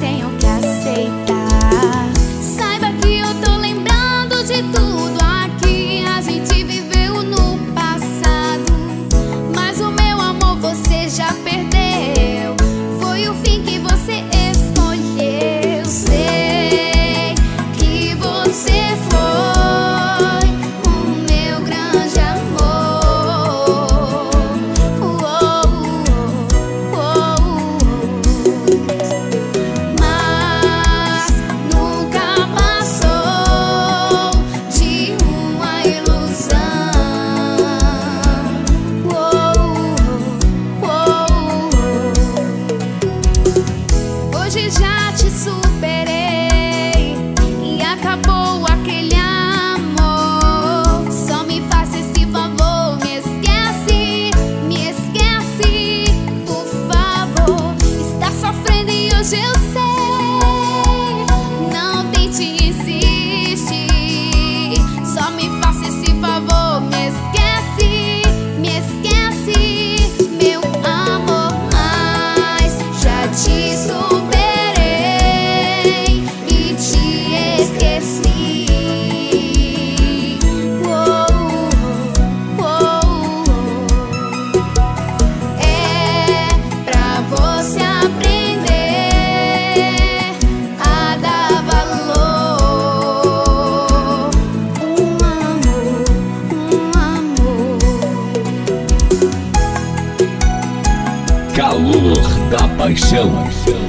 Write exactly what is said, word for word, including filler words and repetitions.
tenho que aceitar. Saiba que eu tô lembrando de tudo aqui. A gente viveu no passado, mas o meu amor você já perdeu. Foi o fim que você escolheu. Sei que você foi o meu grande amor. Uou, uou, mas nunca passou de uma ilusão. Uou, uou. Hoje já te superei e acabou aquele amor. Só me faça esse favor, me esquece, me esquece, por favor. Está sofrendo e hoje eu sei. Não tente insistir. Só me faça esse favor, me esquece, me esquece, meu amor. Mas já te superei e te esqueci. Uou, uou. É pra você aprender a dar valor. Um amor, um amor. Calor da paixão.